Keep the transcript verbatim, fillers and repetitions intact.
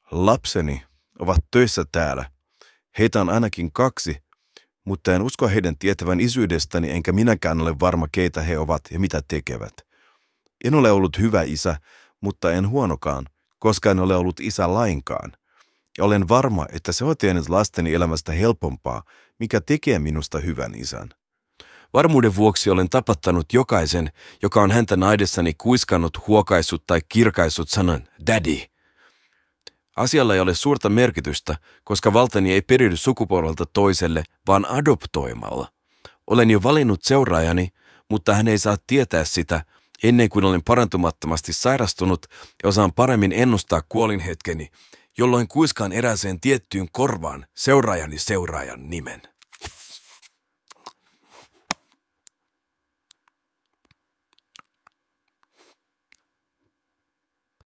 Lapseni ovat töissä täällä. Heitä on ainakin kaksi, mutta en usko heidän tietävän isyydestäni, enkä minäkään ole varma, keitä he ovat ja mitä tekevät. En ole ollut hyvä isä, mutta en huonokaan, koska en ole ollut isä lainkaan. Ja olen varma, että se on tehnyt lasteni elämästä helpompaa, mikä tekee minusta hyvän isän. Varmuuden vuoksi olen tapattanut jokaisen, joka on häntä naidessani kuiskannut, huokaissut tai kirkaissut sanan daddy. Asialla ei ole suurta merkitystä, koska valtani ei periydy sukupolvelta toiselle, vaan adoptoimalla. Olen jo valinnut seuraajani, mutta hän ei saa tietää sitä, ennen kuin olen parantumattomasti sairastunut ja osaan paremmin ennustaa kuolinhetkeni, jolloin kuiskaan erääseen tiettyyn korvaan seuraajani seuraajan nimen.